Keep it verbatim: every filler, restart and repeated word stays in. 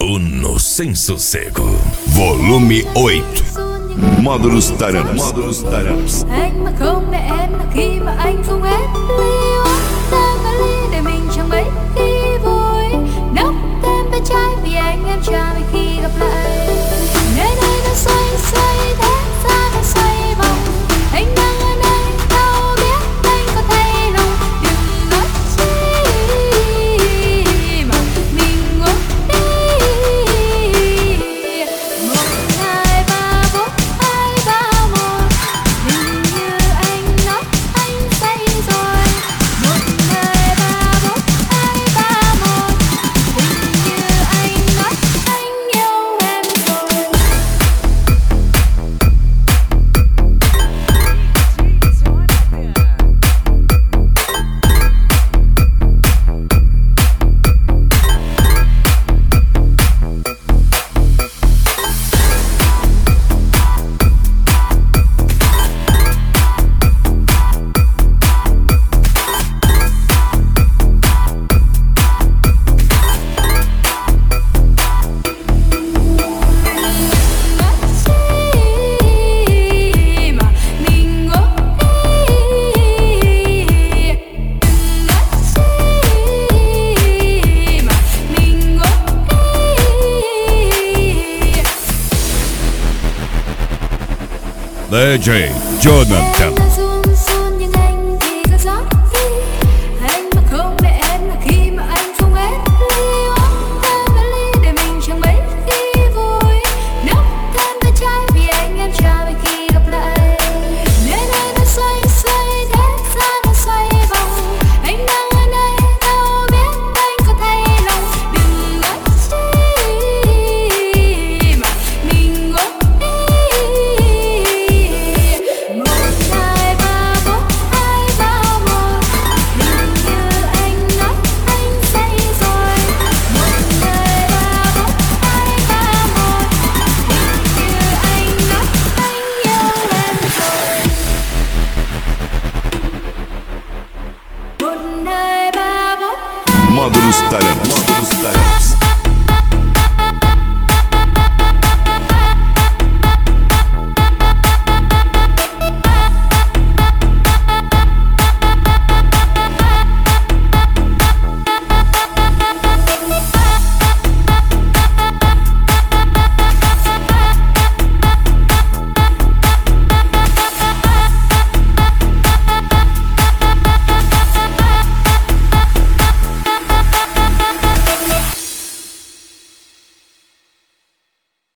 Uno Sem Sossego. Volume oito. Módulos Taranas. Módulos Taranas. Anh mà không để em là khi mà anh không hết liêu. Ta mà ly để mình chẳng mấy khi vui. Nốc thêm bé trai vì anh em cha vì khi gặp lại. Nơi đây nó xoay xoay thế ra nó xoay vòng. Anh đang ở nơi đâu biết anh có thấy lòng. Đừng nói chi mà mình ngủ đi. Một, hai, ba, bốn, hai, ba, một. Hình như anh nói anh say rồi. Một, hai, ba, bốn, hai, ba, một. Hình như anh nói anh yêu em rồi. đê gi Jonathan. Em run run nhưng anh thì có gió đi. Anh mà không để em là khi mà anh không hết liêu. Ta mà ly để mình chẳng mấy khi vui. Nốc thêm bé trai vì anh em cha vì khi gặp lại. Nơi đây nó xoay xoay thế ra nó xoay vòng. Anh đang ở nơi đâu biết anh có thấy lòng. Đừng nói chi mà mình ngủ đi. Một, hai, ba, bốn, hai, ba, một. Hình như anh nói anh say rồi. Một, hai, ba, bốn, hai, ba, một. Hình như anh nói anh yêu em rồi. Một, hai, ba, bốn, hai, Módulos Taranas. Módulos Taranas.